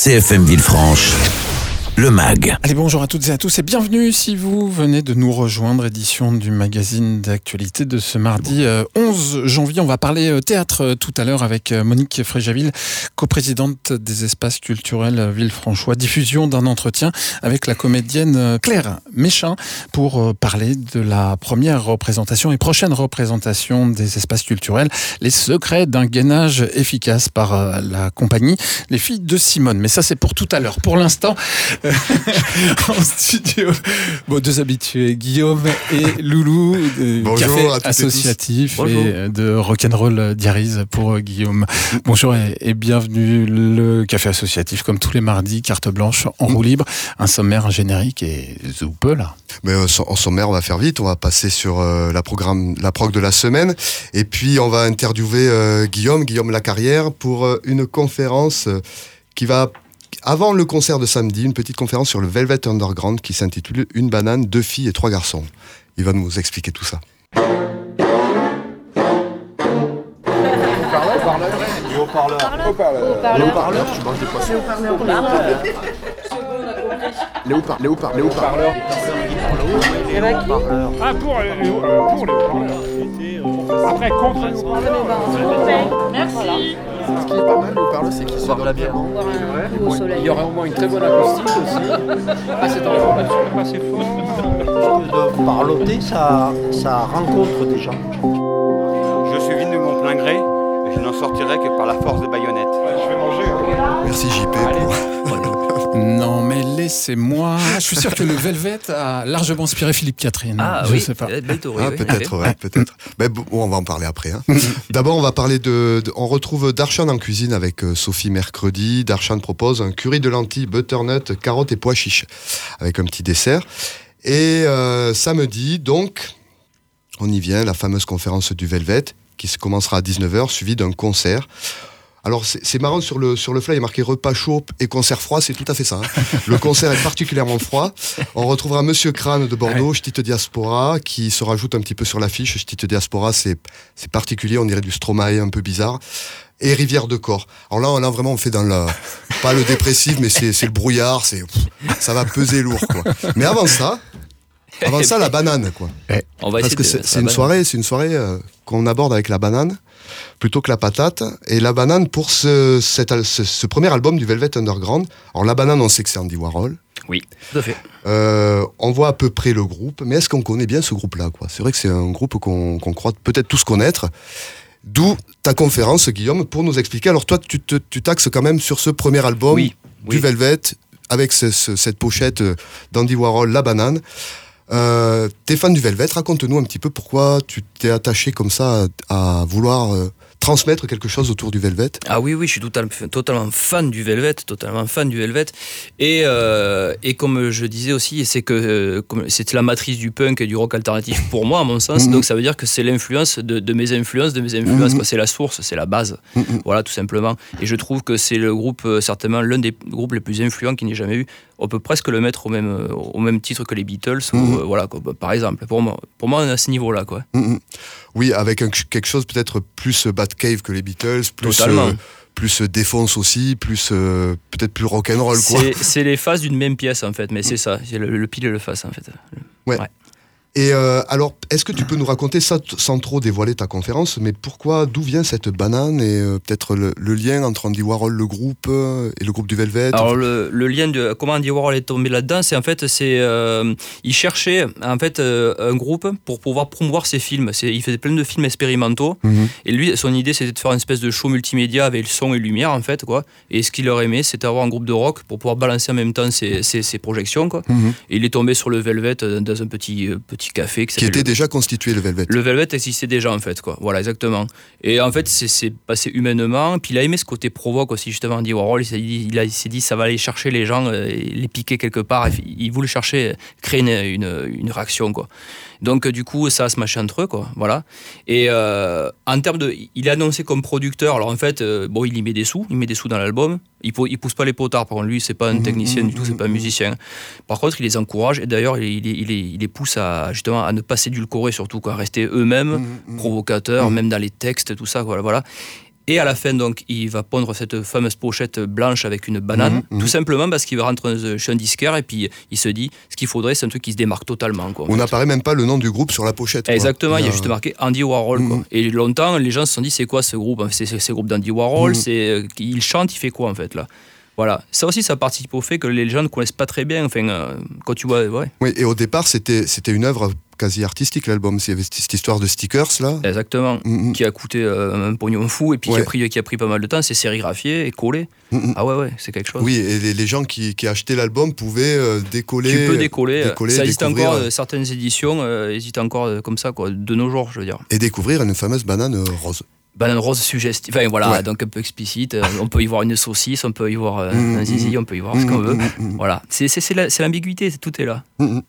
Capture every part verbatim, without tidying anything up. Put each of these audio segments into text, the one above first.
C F M Villefranche, le mag. Allez, bonjour à toutes et à tous et bienvenue si vous venez de nous rejoindre, édition du magazine d'actualité de ce mardi onze janvier. On va parler théâtre tout à l'heure avec Monique Fréjaville, coprésidente des espaces culturels villefranchois. Diffusion d'un entretien avec la comédienne Claire Méchin pour parler de la première représentation et prochaine représentation des espaces culturels, les secrets d'un gainage efficace par la compagnie Les Filles de Simone. Mais ça, c'est pour tout à l'heure. Pour l'instant, en studio, bon, deux habitués, Guillaume et Loulou, de Bonjour Café à Associatif et, et de Rock'n'Roll Diaries pour Guillaume. Bonjour et, et bienvenue. Le Café Associatif, comme tous les mardis, carte blanche en roue libre, un sommaire, un générique et zoupe là. Mais euh, en sommaire, on va faire vite, on va passer sur euh, la programme, la prog de la semaine, et puis on va interviewer euh, Guillaume, Guillaume Lacarrière, pour euh, une conférence euh, qui va avant le concert de samedi, une petite conférence sur le Velvet Underground qui s'intitule « Une banane, deux filles et trois garçons ». Il va nous expliquer tout ça. Les haut-parleurs. Les haut-parleurs. Tu manges des poissons. Les haut-parleurs. Les haut-parleurs. Les haut-parleurs. Ah, pour les haut-parleurs. Après, contre les haut-parleurs. Merci. Ce qui est pas mal, les haut-parleurs, c'est qu'ils sont dans la bière. Il y aura au moins une très bonne acoustique aussi. Ah, c'est dans la formation, pas assez fort. De parloter, ça, ça rencontre des gens. Je suis venu de mon plein gré, et je n'en sortirai que par la force des baïonnettes. Ouais, je vais manger. Hein. Merci J P pour... Non mais laissez-moi. Je suis sûr que le Velvet a largement inspiré Philippe Catherine. Ah je oui, sais pas. belle théorie, Ah, oui. peut-être, ouais, peut-être. Mais bon, on va en parler après. Hein. D'abord, on va parler de, de... On retrouve Darshan en cuisine avec euh, Sophie mercredi. Darshan propose un curry de lentilles, butternut, carottes et pois chiches, avec un petit dessert. Et euh, samedi, donc, on y vient, la fameuse conférence du Velvet, qui se commencera à dix-neuf heures, suivie d'un concert. Alors c'est, c'est marrant, sur le, sur le fly, il y a marqué repas chaud et concert froid, c'est tout à fait ça. Hein. Le concert est particulièrement froid. On retrouvera Monsieur Crâne de Bordeaux, Ch'tite Diaspora, qui se rajoute un petit peu sur l'affiche. Ch'tite Diaspora, c'est, c'est particulier, on dirait du Stromae un peu bizarre. Et Rivière de Corps. Alors là, là vraiment, on fait dans la... Pas le dépressif, mais c'est, c'est le brouillard, c'est, ça va peser lourd, quoi. Mais avant ça... Avant ça, la banane, quoi. On va Parce que c'est, c'est une soirée, c'est une soirée euh, qu'on aborde avec la banane plutôt que la patate. Et la banane pour ce, cette, ce, ce premier album du Velvet Underground. Alors la banane, on sait que c'est Andy Warhol. Oui, tout à fait. Euh, on voit à peu près le groupe, mais est-ce qu'on connaît bien ce groupe-là, quoi ? C'est vrai que c'est un groupe qu'on, qu'on croit peut-être tous connaître. D'où ta conférence, Guillaume, pour nous expliquer. Alors toi, tu, te, tu taxes quand même sur ce premier album oui, du oui. Velvet, avec ce, ce, cette pochette d'Andy Warhol, la banane. Euh, t'es fan du Velvet, raconte-nous un petit peu pourquoi tu t'es attaché comme ça à, à vouloir euh, transmettre quelque chose autour du Velvet. Ah oui, oui, je suis total, totalement fan du Velvet, totalement fan du Velvet. Et, euh, et comme je disais aussi, c'est que euh, comme c'est la matrice du punk et du rock alternatif pour moi, à mon sens. Mm-hmm. Donc ça veut dire que c'est l'influence de, de mes influences, de mes influences. Mm-hmm. Quoi. C'est la source, c'est la base. Mm-hmm. Voilà, tout simplement. Et je trouve que c'est le groupe, euh, certainement l'un des groupes les plus influents qu'il n'y ait jamais eu. On peut presque le mettre au même, euh, au même titre que les Beatles, mmh. ou, euh, voilà, quoi, par exemple. Pour moi, pour moi, on est à ce niveau-là. Quoi. Mmh. Oui, avec un, quelque chose peut-être plus Batcave que les Beatles, plus, euh, plus Défonce aussi, plus, euh, peut-être plus rock'n'roll. Quoi. C'est, c'est les faces d'une même pièce, en fait, mais c'est ça, c'est le, le pile et le face, en fait. Ouais. ouais. Et euh, alors, est-ce que tu peux nous raconter ça sans trop dévoiler ta conférence, mais pourquoi, d'où vient cette banane et euh, peut-être le, le lien entre Andy Warhol, le groupe, euh, et le groupe du Velvet? Alors, le, le lien de comment Andy Warhol est tombé là-dedans, c'est en fait, c'est, euh, il cherchait en fait euh, un groupe pour pouvoir promouvoir ses films. C'est, il faisait plein de films expérimentaux, mm-hmm. et lui, son idée, c'était de faire une espèce de show multimédia avec le son et lumière, en fait, quoi. Et ce qu'il aurait aimé, c'était avoir un groupe de rock pour pouvoir balancer en même temps ses, ses, ses projections, quoi. Mm-hmm. Et il est tombé sur le Velvet dans un petit, petit café qui, qui était le... déjà constitué, le Velvet. Le Velvet existait déjà, en fait, quoi. Voilà, exactement. Et en fait, c'est, c'est passé humainement. Puis il a aimé ce côté provoque aussi, justement, Andy Warhol. Il s'est dit, il a, il s'est dit ça va aller chercher les gens, euh, les piquer quelque part. Il voulait chercher, créer une, une, une réaction, quoi. Donc, du coup, ça a se mâché entre eux, quoi. Voilà. Et euh, en termes de. Il est annoncé comme producteur. Alors, en fait, euh, bon, il y met des sous. Il met des sous dans l'album. Il ne pousse pas les potards. Par contre, lui, c'est pas un technicien du tout. C'est pas un musicien. Par contre, il les encourage. Et d'ailleurs, il, il, il, il les pousse à, justement, à ne pas s'édulcorer, surtout, quoi. À rester eux-mêmes, provocateurs, même dans les textes, tout ça, voilà. voilà. Et à la fin, donc, il va pondre cette fameuse pochette blanche avec une banane, mmh, tout mmh. simplement parce qu'il va rentrer chez un disquaire et puis il se dit, ce qu'il faudrait, c'est un truc qui se démarque totalement. Quoi, on n'apparaît même pas le nom du groupe sur la pochette. Exactement, quoi. il y a juste marqué Andy Warhol. Mmh. Quoi. Et longtemps, les gens se sont dit, c'est quoi ce groupe ? C'est, c'est, c'est le groupe d'Andy Warhol, mmh. c'est, il chante, il fait quoi en fait là ? Voilà, ça aussi, ça participe au fait que les gens ne connaissent pas très bien. Enfin, euh, quand tu vois, ouais. Oui, et au départ, c'était, c'était une œuvre quasi artistique, l'album. Il y avait cette histoire de stickers, là. Exactement, mm-hmm. qui a coûté euh, un pognon fou et puis ouais. qui, a pris, qui a pris pas mal de temps. C'est sérigraphié et collé. Mm-hmm. Ah ouais, ouais, c'est quelque chose. Oui, et les, les gens qui, qui achetaient l'album pouvaient euh, décoller. Tu peux décoller. décoller ça existe encore, euh, euh, certaines éditions euh, hésitent encore euh, comme ça, quoi, de nos jours, je veux dire. Et découvrir une fameuse banane euh, rose. Banane rose suggestive, enfin voilà, ouais. donc un peu explicite. Euh, on peut y voir une saucisse, on peut y voir euh, mmh, un zizi, on peut y voir mmh, ce qu'on veut. Mmh, voilà, c'est, c'est, c'est, la, c'est l'ambiguïté, c'est, tout est là. Mmh.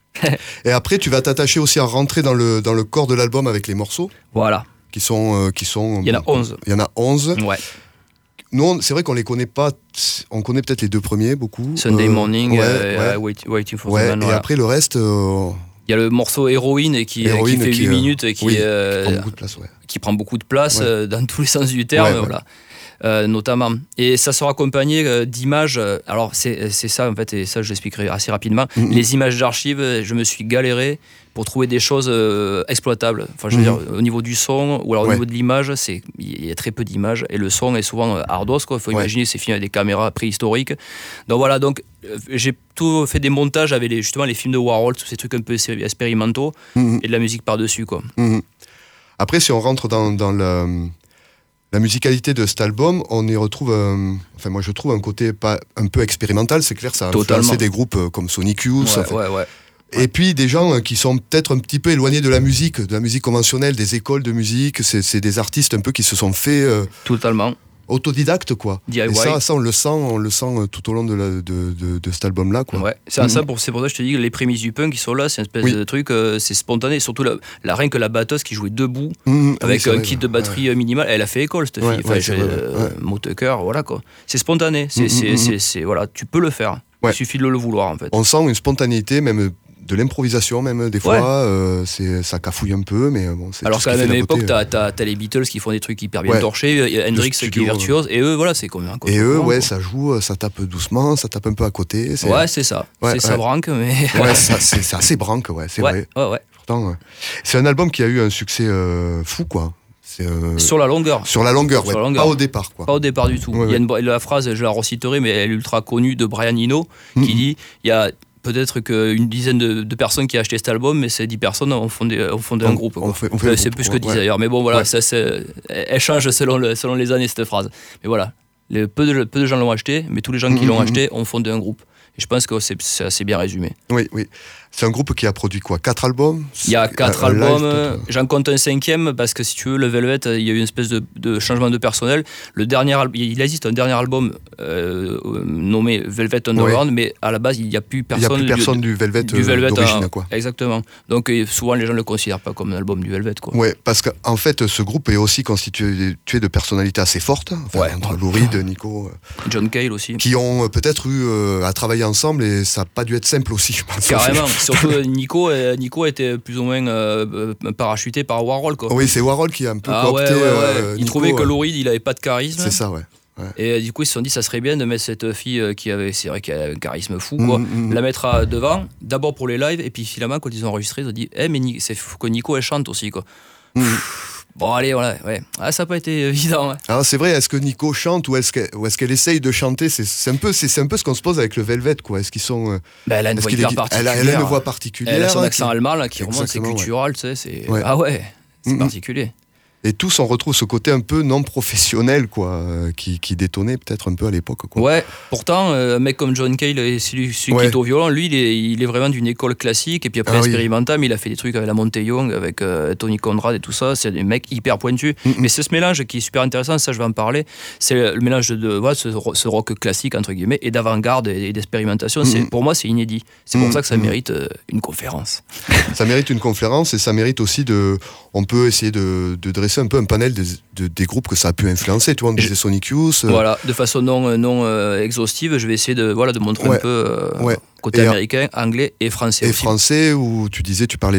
Et après, tu vas t'attacher aussi à rentrer dans le, dans le corps de l'album avec les morceaux. Voilà. Qui sont, euh, qui sont. Il y en a onze. Il y en a onze. Ouais. Nous, on, c'est vrai qu'on les connaît pas. On connaît peut-être les deux premiers, beaucoup. Sunday euh, Morning, ouais, euh, ouais. Wait, Waiting for ouais, the Man. Et voilà. après, le reste. Euh, Il y a le morceau Héroïne qui, Héroïne qui fait huit euh, minutes et qui, oui, euh, qui prend beaucoup de place, ouais. qui prend beaucoup de place ouais. euh, dans tous les sens du terme, ouais, ouais. voilà. Euh, notamment. Et ça sera accompagné euh, d'images. Euh, alors, c'est, c'est ça, en fait, et ça, je l'expliquerai assez rapidement. Mm-hmm. Les images d'archives, je me suis galéré pour trouver des choses euh, exploitables. Enfin, je veux mm-hmm. dire, au niveau du son ou alors au ouais. niveau de l'image, c'est, il y a très peu d'images et le son est souvent euh, ardos, quoi. Il faut ouais. imaginer ces films avec des caméras préhistoriques. Donc voilà, donc, euh, j'ai tout fait des montages avec les, justement les films de Warhol, tous ces trucs un peu expérimentaux mm-hmm. et de la musique par-dessus, quoi. Mm-hmm. Après, si on rentre dans, dans le. La musicalité de cet album, on y retrouve, euh, enfin moi je trouve un côté pas, un peu expérimental, c'est clair, ça a influencé des groupes euh, comme Sonic Youth. Ouais, enfin, ouais, ouais. Et puis des gens euh, qui sont peut-être un petit peu éloignés de la musique, de la musique conventionnelle, des écoles de musique, c'est, c'est des artistes un peu qui se sont faits... Euh, Totalement. Autodidacte, quoi. D I Y. Et ça, ça on le sent, on le sent tout au long de, la, de, de, de cet album-là, quoi. Ouais. C'est, mmh. ça pour, c'est pour ça que je te dis que les prémices du punk qui sont là, c'est une espèce oui. de truc, euh, c'est spontané. Surtout la, la rien que la batteuse qui jouait debout mmh. avec oui, un vrai, kit de batterie ouais. minimal, elle a fait école cette ouais, fille. Enfin, ouais, j'ai, euh, ouais. Motoker, voilà quoi. C'est spontané. C'est, mmh, c'est, mmh. c'est, c'est, voilà, tu peux le faire. Ouais. Il suffit de le vouloir en fait. On sent une spontanéité, même. De l'improvisation même des fois, ouais. euh, c'est, ça cafouille un peu, mais bon. C'est alors qu'à la même époque, t'as, t'as, t'as les Beatles qui font des trucs hyper bien ouais. torchés, Hendrix qui est virtuose, et eux, voilà, c'est comme un Et eux, ouais, quoi. Ça joue, ça tape doucement, ça tape un peu à côté. C'est... Ouais, c'est ça. Ouais, c'est ouais. ça branque, mais. Ouais, ça, c'est, c'est assez branque, ouais, c'est ouais. vrai. Ouais, ouais. Pourtant, ouais. C'est un album qui a eu un succès euh, fou, quoi. C'est euh... Sur la longueur. Sur la longueur, ouais. Sur la longueur. Pas au départ, quoi. Pas au départ du tout. Ouais, il y a une, la phrase, je la reciterai, mais elle est ultra connue de Brian Eno, mm-hmm. qui dit il y a. Peut-être qu'une dizaine de, de personnes qui ont acheté cet album, mais ces dix personnes ont fondé, ont fondé on, un groupe. On fait, on fait euh, un c'est groupe, plus ouais, que dix ouais. d'ailleurs. Mais bon, voilà, ouais. ça, c'est, elle change selon, le, selon les années, cette phrase. Mais voilà, les, peu, de, peu de gens l'ont acheté, mais tous les gens qui mmh, l'ont mmh. acheté ont fondé un groupe. Et je pense que c'est, c'est assez bien résumé. Oui, oui. C'est un groupe qui a produit quoi ? Quatre albums ? Il y a quatre un, albums. Un live, j'en compte un cinquième parce que si tu veux, le Velvet, il y a eu une espèce de, de changement de personnel. Le dernier, il existe un dernier album euh, nommé Velvet Underground, oui. mais à la base, il n'y a plus personne. Il n'y a plus personne du, du Velvet, du Velvet d'origine, à, quoi. Exactement. Donc souvent, les gens ne le considèrent pas comme un album du Velvet, quoi. Oui, parce qu'en fait, ce groupe est aussi constitué de personnalités assez fortes. Enfin, ouais. Entre Lou Reed, Nico. John Cale aussi. Qui ont peut-être eu euh, à travailler ensemble et ça n'a pas dû être simple aussi, je pense. Carrément. Surtout Nico. Nico était plus ou moins euh, parachuté par Warhol, quoi. Oui, c'est Warhol qui a un peu ah, coopté. Ouais, ouais, ouais. Euh, il Nico, trouvait que euh... Lou Reed, il avait pas de charisme. C'est ça, ouais. ouais. Et euh, du coup, ils se sont dit, ça serait bien de mettre cette fille qui avait, c'est vrai, qui a un charisme fou, quoi, mmh, mmh. la mettre à, devant, d'abord pour les lives, et puis finalement, quand ils ont enregistré, ils ont dit, eh, hey, mais Ni- c'est faut que Nico elle chante aussi, quoi. Mmh. Bon, allez, voilà, ouais. Ah, ça n'a pas été évident. Ouais. Alors, c'est vrai, est-ce que Nico chante ou est-ce, ou est-ce qu'elle essaye de chanter ? c'est, c'est, un peu, c'est, c'est un peu ce qu'on se pose avec le Velvet, quoi. Est-ce qu'ils sont. Euh, ben, elle a une voix hyper est... particulière. Elle a, elle a une voix particulière. Elle a son accent qui... allemand, là, qui remonte, c'est cultural, ouais. tu sais. C'est... Ouais. Ah ouais, c'est mmh. particulier. Et tous, on retrouve ce côté un peu non professionnel, quoi, euh, qui, qui détonnait peut-être un peu à l'époque, quoi. Ouais, pourtant, euh, un mec comme John Cale, celui, celui ouais. qui est au violon, lui, il est, il est vraiment d'une école classique, et puis après ah, expérimental, oui. mais il a fait des trucs avec la Monte Young, avec euh, Tony Conrad et tout ça, c'est des mecs hyper pointus. Mm-hmm. Mais c'est ce mélange qui est super intéressant, ça je vais en parler, c'est le mélange de voilà, ce, ce rock classique, entre guillemets, et d'avant-garde et, et d'expérimentation. Mm-hmm. C'est, pour moi, c'est inédit. C'est pour mm-hmm. ça que ça mérite euh, une conférence. Ça mérite une conférence, et ça mérite aussi de... On peut essayer de, de dresser un peu un panel des, de, des groupes que ça a pu influencer. Tu vois, on disait Sonic Youth. Euh... Voilà, de façon non, non euh, exhaustive, je vais essayer de, voilà, de montrer ouais. un peu euh, ouais. côté et américain, anglais et français Et aussi. français, où tu disais, tu parlais de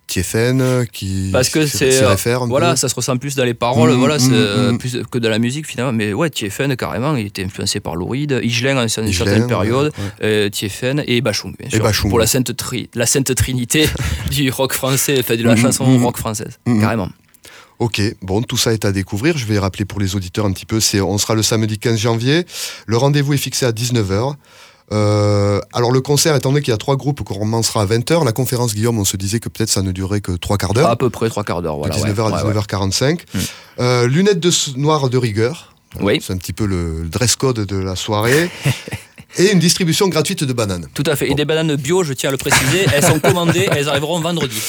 Tiefen qui parce que s'y, c'est s'y réfère un voilà peu. Ça se ressent plus dans les paroles, mmh, voilà, c'est mmh, mmh. plus que dans la musique finalement. Mais ouais, Tiefen carrément, il était influencé par Lou Reed, Higelin en une certaine période, ouais, ouais. Euh, Tiefen et Bachung bien sûr, et Bachung, pour ouais. la sainte tri, la sainte trinité du rock français, enfin de la mmh, chanson mmh. rock française, mmh. carrément. Ok, bon, tout ça est à découvrir. Je vais rappeler pour les auditeurs un petit peu. C'est, on sera le samedi quinze janvier. Le rendez-vous est fixé à dix-neuf heures. Euh, alors le concert, étant donné qu'il y a trois groupes, qu'on commencera à vingt heures, la conférence Guillaume, on se disait que peut-être ça ne durerait que trois quarts d'heure. À peu près trois quarts d'heure, voilà. De dix-neuf heures ouais, à dix-neuf heures quarante-cinq. Ouais, ouais. Euh, lunettes de noires de rigueur. Oui. C'est un petit peu le, le dress code de la soirée. Et une distribution gratuite de bananes. Tout à fait. Bon. Et des bananes bio, je tiens à le préciser, elles sont commandées, elles arriveront vendredi.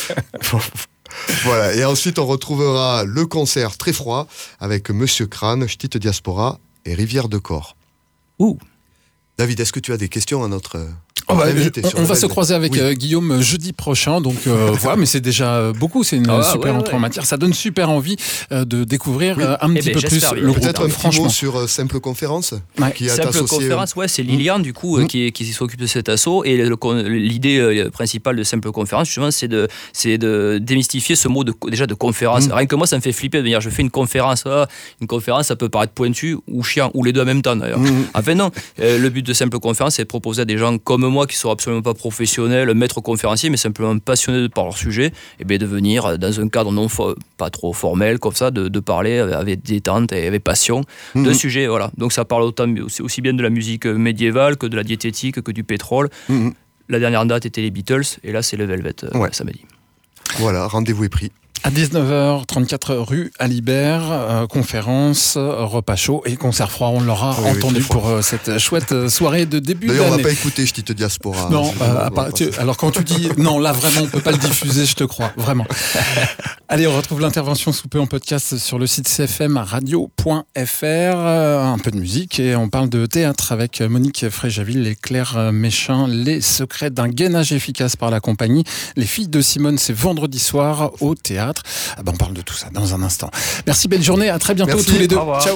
Voilà, et ensuite on retrouvera le concert très froid avec Monsieur Crâne, Ch'tite Diaspora et Rivière de Corps. Ouh. David, est-ce que tu as des questions à notre... Oh bah, on, on va se croiser avec oui. euh, Guillaume jeudi prochain, donc euh, voilà, mais c'est déjà beaucoup, c'est une ah, super ouais, entrée ouais. en matière, ça donne super envie euh, de découvrir oui. euh, un eh petit ben, peu plus le groupe. Peut-être un petit mot sur euh, Simple Conférence ouais. qui Simple associé... Conférence, ouais, c'est Liliane du coup mmh. euh, qui, qui s'occupe de cet assaut, et le, l'idée euh, principale de Simple Conférence justement c'est de, c'est de démystifier ce mot de, déjà de conférence. Mmh. Rien que moi ça me fait flipper de dire je fais une conférence, ah, une conférence ça peut paraître pointu ou chiant, ou les deux en même temps d'ailleurs. Mmh. Enfin non, euh, le but de Simple Conférence c'est de proposer à des gens comme moi qui sont absolument pas professionnels, maîtres conférenciers, mais simplement passionnés par leur sujet, et bien de venir dans un cadre non fo- pas trop formel, comme ça, de, de parler avec détente et avec passion mmh. de sujets. Voilà. Donc ça parle autant, aussi bien de la musique médiévale que de la diététique, que du pétrole. Mmh. La dernière date était les Beatles, et là c'est le Velvet ouais. euh, samedi. Voilà, rendez-vous est pris. À dix-neuf heures trente-quatre rue Alibert, euh, conférence, repas chaud et concert froid. On l'aura oui, entendu oui, pour euh, cette chouette soirée de début D'ailleurs, d'année. on va pas écouter Ch'tite Diaspora. Non, euh, pas, tu, alors quand tu dis non, là vraiment on peut pas le diffuser, je te crois, vraiment. Allez, on retrouve l'intervention sous peu en podcast sur le site c f m radio point f r. Euh, un peu de musique et on parle de théâtre avec Monique Fréjaville et Claire Méchin. Les secrets d'un gainage efficace par la compagnie. Les filles de Simone, c'est vendredi soir au théâtre. Ah ben on parle de tout ça dans un instant. Merci, belle journée, à très bientôt. Merci, tous les deux. Ciao.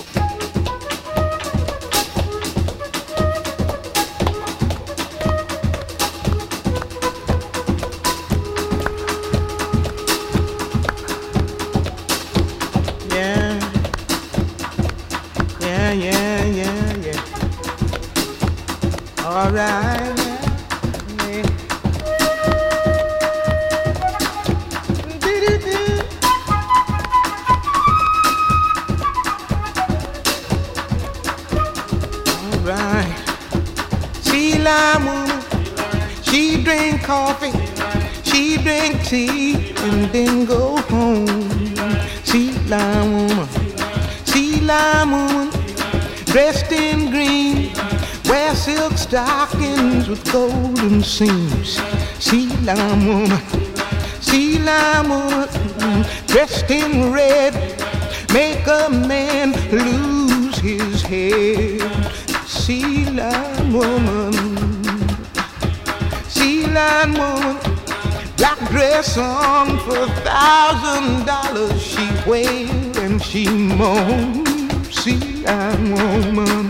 Yeah. Yeah, yeah, yeah, yeah. All right. She drink coffee, she drink tea, and then go home. Sea lime woman, sea lime woman, dressed in green, wear silk stockings with golden seams. Sea lime woman, sea lime woman, dressed in red, make a man lose his head. Sea lime woman, sea lime woman, black dress on for a thousand dollars. She wailed and she moaned. Sea lime woman,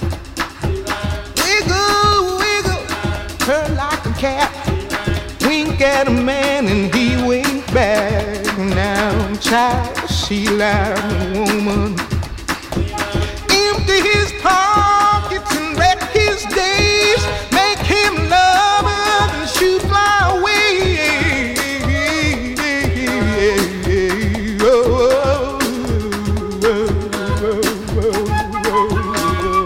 wiggle, wiggle, her like a cat. Wink at a man and he wink back. Now I'm tired of sea lime woman. Empty his pockets and wreck his days. Make him love her and she fly away. Oh, oh, oh, oh, oh,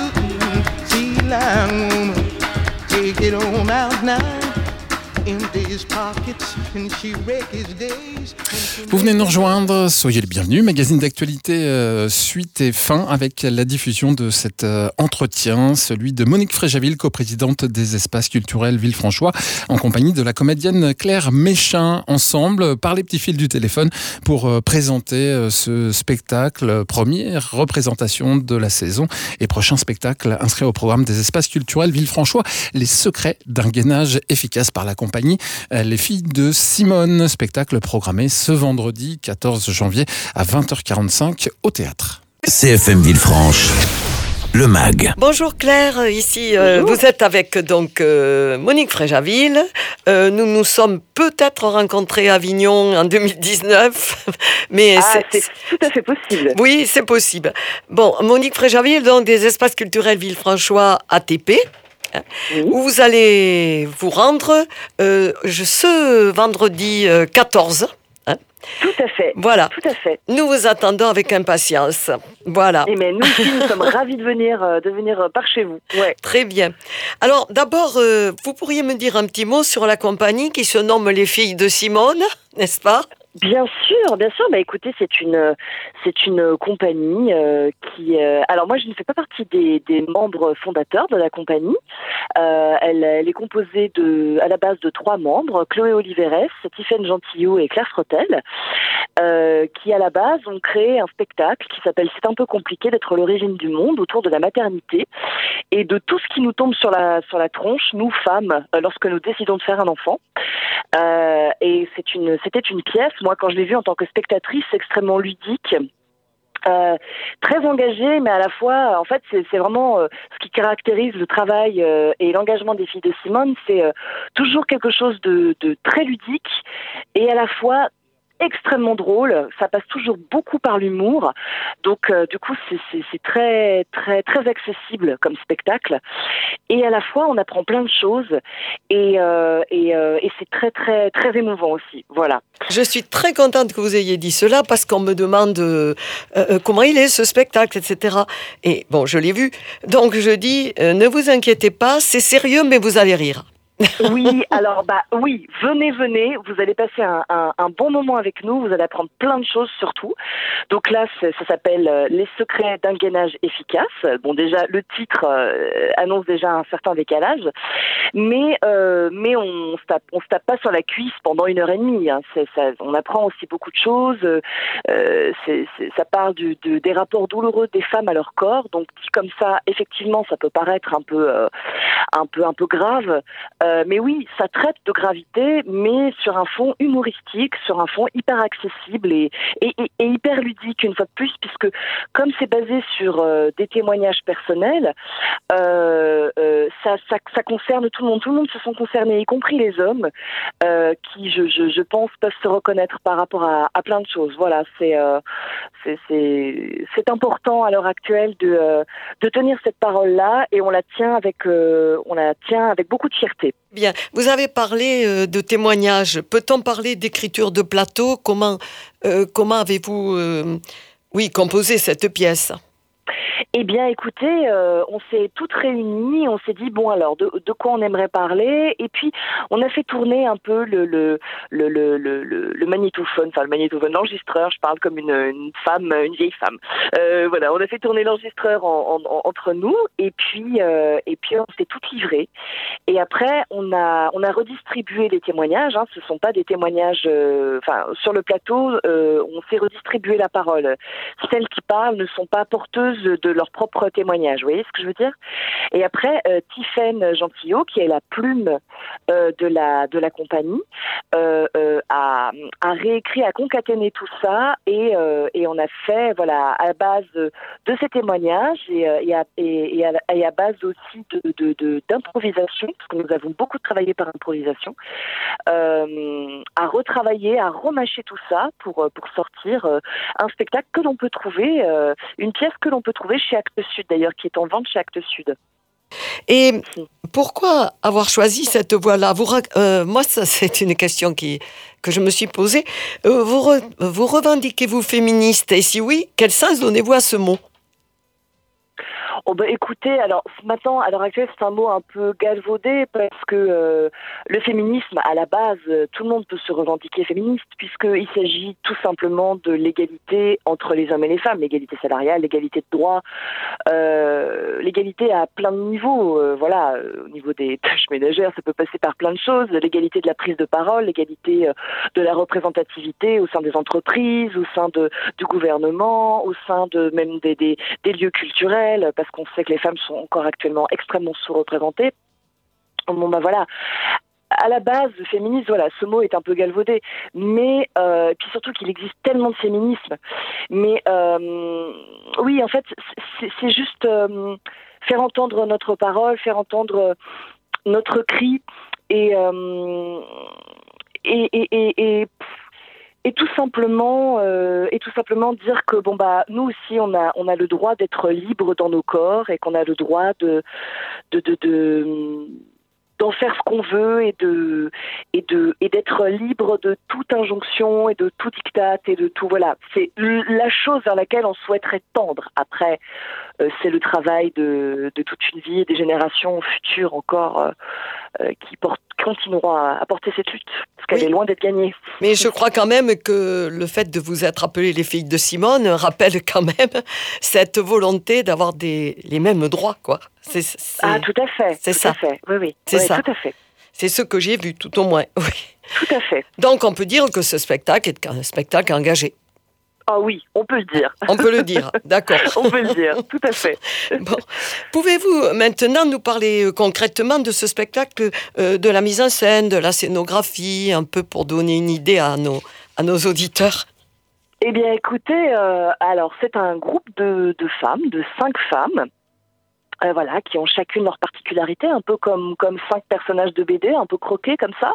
Take it on out now, empty his pockets and she wreck his days. Vous venez nous rejoindre, soyez les bienvenus. Magazine d'actualité euh, suite et fin avec la diffusion de cet euh, entretien, celui de Monique Fréjaville, coprésidente des espaces culturels Villefranchois, en compagnie de la comédienne Claire Méchin, ensemble par les petits fils du téléphone pour euh, présenter euh, ce spectacle, première représentation de la saison et prochain spectacle inscrit au programme des espaces culturels Villefranchois, Les secrets d'un gainage efficace par la compagnie euh, Les filles de Simone, spectacle programmé ce vendredi quatorze janvier à vingt heures quarante-cinq au théâtre. C F M Villefranche, le mag. Bonjour Claire, ici euh, vous êtes avec donc euh, Monique Fréjaville. Euh, nous nous sommes peut-être rencontrés à Avignon en deux mille dix-neuf, mais ah, c'est, c'est tout à fait possible. Oui, c'est possible. Bon, Monique Fréjaville, donc des espaces culturels Villefranchois A T P. Oui. Où vous allez vous rendre euh, ce vendredi euh, quatorze. Hein. Tout à fait. Voilà. Tout à fait. Nous vous attendons avec impatience. Voilà. Et mais nous aussi, nous sommes ravis de venir, euh, de venir par chez vous. Ouais. Très bien. Alors d'abord, euh, vous pourriez me dire un petit mot sur la compagnie qui se nomme Les Filles de Simone, n'est-ce pas ? Bien sûr, bien sûr. Bah écoutez, c'est une c'est une compagnie euh, qui. Euh, alors moi, je ne fais pas partie des, des membres fondateurs de la compagnie. Euh, elle, elle est composée de à la base de trois membres: Chloé Oliveres, Tiffaine Gentillot et Claire Frotel, euh, qui à la base ont créé un spectacle qui s'appelle C'est un peu compliqué d'être l'origine du monde, autour de la maternité et de tout ce qui nous tombe sur la sur la tronche, nous femmes, euh, lorsque nous décidons de faire un enfant. Euh, et c'est une c'était une pièce. Moi, quand je l'ai vue en tant que spectatrice, extrêmement ludique, euh, très engagée, mais à la fois, en fait, c'est, c'est vraiment euh, ce qui caractérise le travail euh, et l'engagement des filles de Simone, c'est euh, toujours quelque chose de, de très ludique et à la fois extrêmement drôle. Ça passe toujours beaucoup par l'humour, donc euh, du coup c'est, c'est, c'est très très très accessible comme spectacle et à la fois on apprend plein de choses et euh, et, euh, et c'est très très très émouvant aussi. Voilà. Je suis très contente que vous ayez dit cela parce qu'on me demande euh, euh, comment il est ce spectacle, et cetera. Et bon, je l'ai vu, donc je dis euh, ne vous inquiétez pas, c'est sérieux mais vous allez rire. Oui, alors bah oui, venez, venez, vous allez passer un, un, un bon moment avec nous, vous allez apprendre plein de choses surtout. Donc là, ça s'appelle euh, Les secrets d'un gainage efficace. Bon, déjà, le titre euh, annonce déjà un certain décalage, mais euh, mais on se tape, on se tape pas sur la cuisse pendant une heure et demie. Hein. C'est, ça, on apprend aussi beaucoup de choses. Euh, c'est, c'est, ça parle du, de, des rapports douloureux des femmes à leur corps. Donc dit comme ça, effectivement, ça peut paraître un peu euh, un peu un peu grave. Euh, mais oui, ça traite de gravité, mais sur un fond humoristique, sur un fond hyper accessible et, et, et, et hyper ludique une fois de plus, puisque comme c'est basé sur euh, des témoignages personnels, euh, euh, ça, ça, ça concerne tout le monde. Tout le monde se sent concerné, y compris les hommes, euh, qui, je, je, je pense, peuvent se reconnaître par rapport à, à plein de choses. Voilà, c'est, euh, c'est, c'est, c'est important à l'heure actuelle de, euh, de tenir cette parole-là, et on la tient avec, euh, on la tient avec beaucoup de fierté. Bien, vous avez parlé euh, de témoignages. Peut-on parler d'écriture de plateau ? Comment, euh, comment avez-vous euh, oui, composé cette pièce ? Eh bien, écoutez, euh, on s'est toutes réunies, on s'est dit, bon alors, de, de quoi on aimerait parler, et puis on a fait tourner un peu le, le, le, le, le, le magnétophone, enfin le magnétophone, l'enregistreur, je parle comme une, une femme, une vieille femme. Euh, voilà, on a fait tourner l'enregistreur en, en, entre nous, et puis, euh, et puis on s'est toutes livrées. Et après, on a, on a redistribué les témoignages, hein, ce ne sont pas des témoignages, euh, enfin, sur le plateau, euh, on s'est redistribué la parole. Celles qui parlent ne sont pas porteuses de leur propre témoignage, vous voyez ce que je veux dire ? Et après, euh, Tiffaine Gentillot, qui est la plume euh, de la de la compagnie, euh, euh, a, a réécrit, a concaténé tout ça, et euh, et on a fait, voilà, à base de, de ces témoignages et, et, à, et, et, à, et à base aussi de, de, de d'improvisation, parce que nous avons beaucoup travaillé par improvisation, euh, à retravailler, à remâcher tout ça pour pour sortir euh, un spectacle que l'on peut trouver, euh, une pièce que l'on peut trouver chez Actes Sud, d'ailleurs, qui est en vente chez Actes Sud. Et pourquoi avoir choisi cette voie-là ? vous, euh, Moi, ça, c'est une question qui, que je me suis posée. Euh, vous, re, vous revendiquez-vous féministe ? Et si oui, quel sens donnez-vous à ce mot ? Oh bah écoutez, alors maintenant, à l'heure actuelle, c'est un mot un peu galvaudé parce que euh, le féminisme, à la base, tout le monde peut se revendiquer féministe puisqu'il s'agit tout simplement de l'égalité entre les hommes et les femmes, l'égalité salariale, l'égalité de droit, euh, l'égalité à plein de niveaux. Euh, voilà, euh, au niveau des tâches ménagères, ça peut passer par plein de choses, l'égalité de la prise de parole, l'égalité euh, de la représentativité au sein des entreprises, au sein de, du gouvernement, au sein de même des, des, des lieux culturels, parce qu'on sait que les femmes sont encore actuellement extrêmement sous-représentées. Bon ben voilà. À la base, le féminisme, voilà, ce mot est un peu galvaudé, mais euh, puis surtout qu'il existe tellement de féminisme. Mais euh, oui, en fait, c'est, c'est juste euh, faire entendre notre parole, faire entendre notre cri, et euh, et et et, et Et tout simplement, euh, et tout simplement dire que bon bah nous aussi on a on a le droit d'être libre dans nos corps et qu'on a le droit de de de, de d'en faire ce qu'on veut et de et de et d'être libre de toute injonction et de tout diktat et de tout, voilà, c'est la chose vers laquelle on souhaiterait tendre. Après, euh, c'est le travail de de toute une vie et des générations futures encore euh, euh, qui portent continueront à, à porter cette lutte parce qu'elle oui. est loin d'être gagnée. Mais je crois quand même que le fait de vous être appelées les filles de Simone rappelle quand même cette volonté d'avoir des les mêmes droits, quoi. C'est, c'est... Ah, tout à fait. C'est tout ça. À fait. Oui, oui. C'est oui, ça. Tout à fait. C'est ce que j'ai vu, tout au moins. Oui. Tout à fait. Donc, on peut dire que ce spectacle est un spectacle engagé. Ah oui, on peut le dire. On peut le dire, d'accord. On peut le dire, tout à fait. Bon. Pouvez-vous maintenant nous parler concrètement de ce spectacle, euh, de la mise en scène, de la scénographie, un peu pour donner une idée à nos, à nos auditeurs? Eh bien, écoutez, euh, alors c'est un groupe de, de femmes, de cinq femmes, Euh, voilà, qui ont chacune leur particularité, un peu comme comme cinq personnages de B D, un peu croqués comme ça.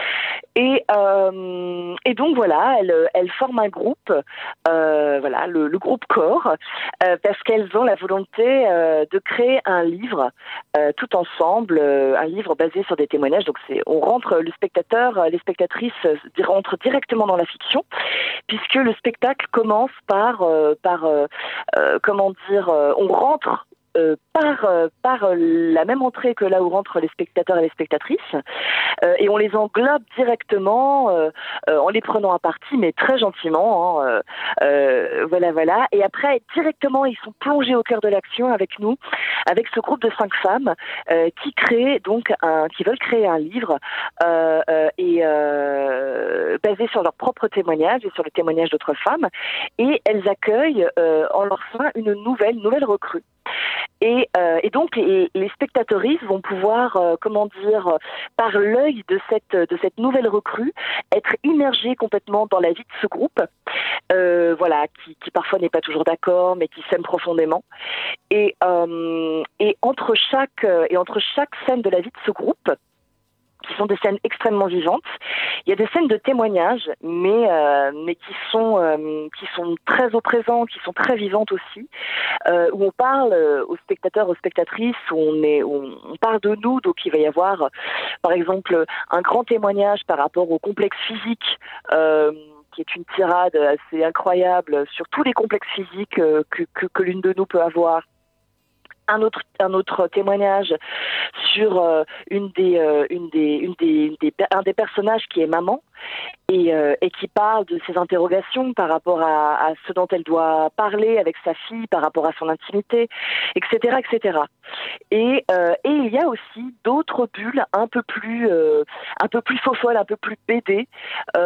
Et euh, et donc voilà, elles elles forment un groupe, euh, voilà, le, le groupe Corps, euh, parce qu'elles ont la volonté euh, de créer un livre euh, tout ensemble, euh, un livre basé sur des témoignages. Donc c'est, on rentre le spectateur, les spectatrices euh, rentrent directement dans la fiction, puisque le spectacle commence par euh, par euh, euh, comment dire, euh, on rentre Euh, par, euh, par la même entrée que là où rentrent les spectateurs et les spectatrices, euh, et on les englobe directement euh, euh, en les prenant à partie, mais très gentiment, hein, euh, euh, voilà, voilà. Et après, directement, ils sont plongés au cœur de l'action avec nous, avec ce groupe de cinq femmes euh, qui créent donc un, qui veulent créer un livre euh, euh, et euh, basé sur leurs propres témoignages et sur le témoignage d'autres femmes, et elles accueillent euh, en leur sein une nouvelle, nouvelle recrue. Et, euh, et donc les, les spectatrices vont pouvoir, euh, comment dire, par l'œil de cette de cette nouvelle recrue, être immergées complètement dans la vie de ce groupe, euh, voilà, qui, qui parfois n'est pas toujours d'accord, mais qui s'aime profondément. Et euh, et entre chaque et entre chaque scène de la vie de ce groupe, qui sont des scènes extrêmement vivantes. Il y a des scènes de témoignages, mais euh, mais qui sont euh, qui sont très au présent, qui sont très vivantes aussi, euh, où on parle euh, aux spectateurs, aux spectatrices, où on est, où on parle de nous. Donc il va y avoir, par exemple, un grand témoignage par rapport au complexe physique. Euh, qui est une tirade assez incroyable sur tous les complexes physiques euh, que, que que l'une de nous peut avoir. Un autre, un autre témoignage sur euh, une des, euh, une des, une des, une des, un des personnages qui est maman et, euh, et qui parle de ses interrogations par rapport à, à ce dont elle doit parler avec sa fille, par rapport à son intimité, et cetera, et cetera. Et, euh, et il y a aussi d'autres bulles un peu plus, euh, un peu plus faux-folles, un peu plus B D. Euh,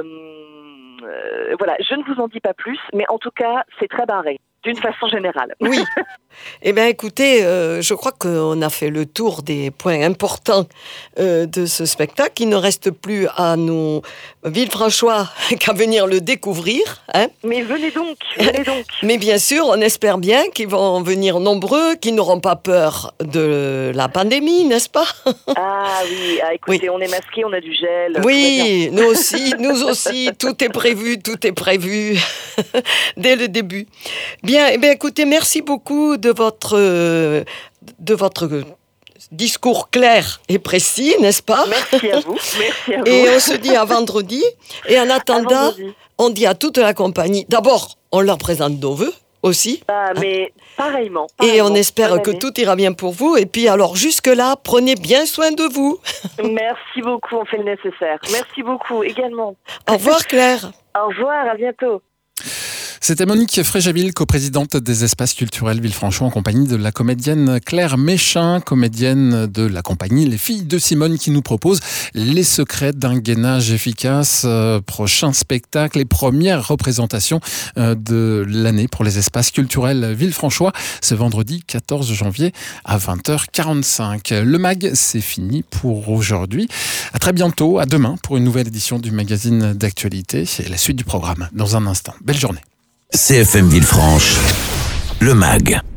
euh, voilà, je ne vous en dis pas plus, mais en tout cas, c'est très barré. D'une façon générale. Oui. Eh bien, écoutez, euh, je crois qu'on a fait le tour des points importants euh, de ce spectacle. Il ne reste plus à nos Villefranchois qu'à venir le découvrir. Hein. Mais venez donc, venez donc. Mais bien sûr, on espère bien qu'ils vont venir nombreux, qu'ils n'auront pas peur de la pandémie, n'est-ce pas? Ah oui, ah, écoutez, oui. On est masqués, on a du gel. Oui, nous aussi, nous aussi, tout est prévu, tout est prévu dès le début. Bien, eh bien, écoutez, merci beaucoup de votre, de votre discours clair et précis, n'est-ce pas? Merci à vous, merci à vous. Et on se dit à vendredi. Et en attendant, on dit à toute la compagnie, d'abord, on leur présente nos vœux, aussi. Ah, mais pareillement. Et pareillement. on espère Bonne que année. tout ira bien pour vous. Et puis alors jusque-là, prenez bien soin de vous. Merci beaucoup, on fait le nécessaire. Merci beaucoup également. Au revoir Claire. Au revoir, à bientôt. C'était Monique Fréjaville, coprésidente des espaces culturels Villefranchot, en compagnie de la comédienne Claire Méchin, comédienne de la compagnie Les Filles de Simone, qui nous propose Les secrets d'un gainage efficace. Euh, prochain spectacle et première représentation euh, de l'année pour les espaces culturels Villefranchois, ce vendredi quatorze janvier à vingt heures quarante-cinq. Le mag, c'est fini pour aujourd'hui. À très bientôt, à demain pour une nouvelle édition du magazine d'actualité et la suite du programme dans un instant. Belle journée. C F M Villefranche, le mag.